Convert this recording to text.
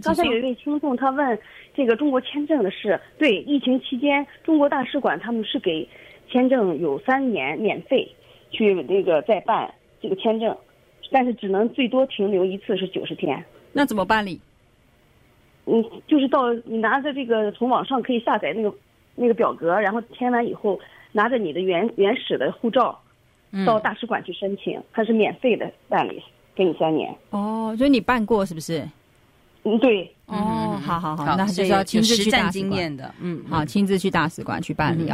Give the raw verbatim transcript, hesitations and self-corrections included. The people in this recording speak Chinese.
刚才有一位听众他问这个中国签证的事，对，疫情期间中国大使馆他们是给签证有三年免费去那个再办这个签证，但是只能最多停留一次是九十天。 那怎么办理？ 嗯，就是到你拿着这个从网上可以下载那个那个表格，然后填完以后拿着你的原原始的护照到大使馆去申请，它是免费的办理，给你三年。 哦，所以你办过是不是？ 嗯，对。 哦，好好好， 好那就是要亲自去大使经验馆的，嗯， 好，亲自去大使馆去办理。